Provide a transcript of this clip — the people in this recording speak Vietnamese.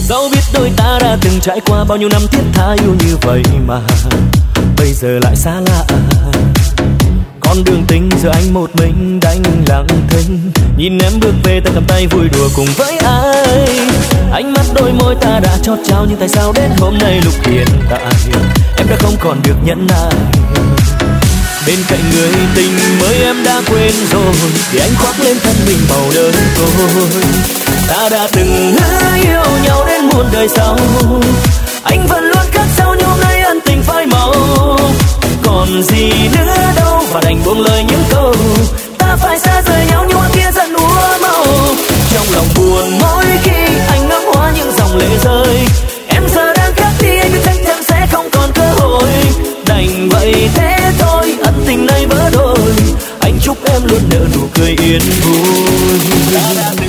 Dẫu biết đôi ta đã từng trải qua bao nhiêu năm thiết tha yêu như vậy mà bây giờ lại xa lạ. Con đường tình giờ anh một mình đành lặng thinh, nhìn em bước về ta cầm tay vui đùa cùng với ai. Ánh mắt đôi môi ta đã chót trao, nhưng tại sao đến hôm nay lúc hiện tại em đã không còn được nhẫn nại. Bên cạnh người tình mới em đã quên rồi, thì anh khoác lên thân mình màu đơn côi. Ta đã từng hứa yêu nhau đến muôn đời sau, anh vẫn luôn khắc sâu nhưng hôm nay ân tình phai màu. Còn gì nữa đâu và đành buông lời những câu, ta phải xa rời nhau như hoa kia dần úa màu. Trong lòng buồn mỗi khi anh ngắm hoa những dòng lệ rơi, em giờ đang khác đi anh biết chắc chắn sẽ không còn cơ hội. Đành vậy thế thôi, ân tình này vỡ đôi, anh chúc em luôn nở nụ cười yên vui.